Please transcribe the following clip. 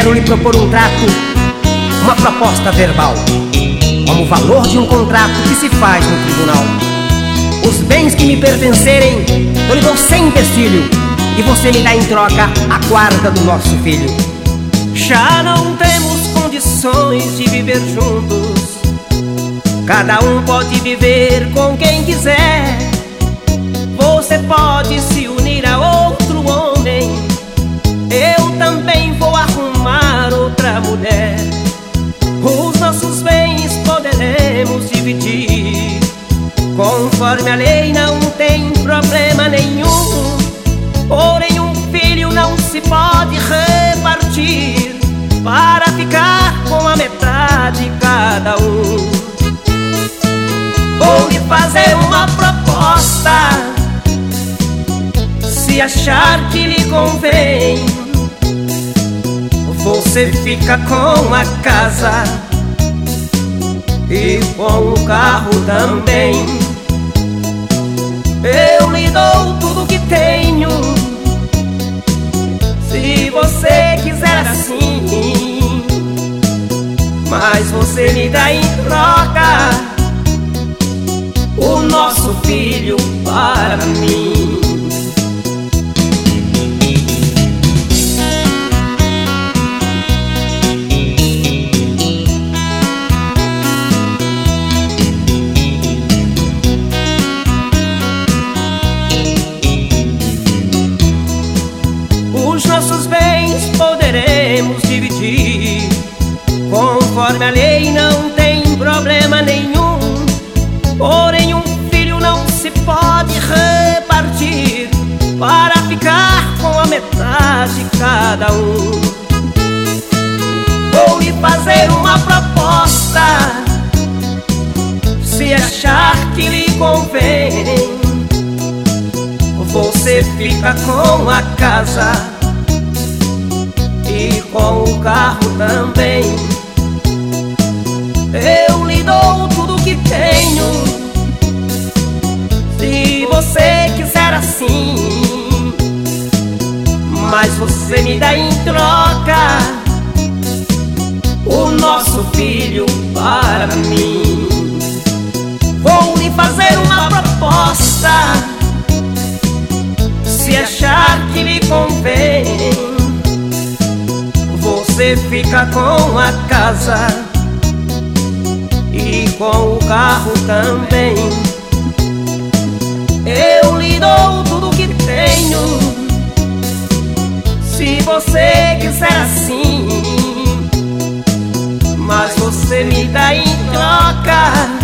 Quero lhe propor um trato, uma proposta verbal, como o valor de um contrato que se faz no tribunal. Os bens que me pertencerem eu lhe dou sem empecilho, e você me dá em troca a guarda do nosso filho. Já não temos condições de viver juntos, Cada um pode viver com quem quiser. você pode se unir a outro homem, Eu também vou arrumar outra mulher. os nossos bens poderemos dividir. Conforme a lei não tem problema nenhum, Porém um filho não se pode repartir, para ficar com a metade cada um. vou lhe fazer uma proposta. Se achar que lhe convém, Você fica com a casa e com o carro também. Eu lhe dou tudo que tenho, Se você quiser assim, mas você me dá em troca o nosso filho para mim. Os nossos bens poderemos dividir. Conforme a lei não tem problema nenhum, Porém um filho não se pode repartir, para ficar com a metade cada um. vou lhe fazer uma proposta. Se achar que lhe convém, Você fica com a casa e com o carro também. Eu lhe dou tudo que tenho, Se você quiser assim, mas você me dá em troca o nosso filho para mim. vou lhe fazer uma proposta. Se achar que lhe convém, Você fica com a casa e com o carro também. Eu lhe dou tudo que tenho, Se você quiser assim, mas você me dá em troca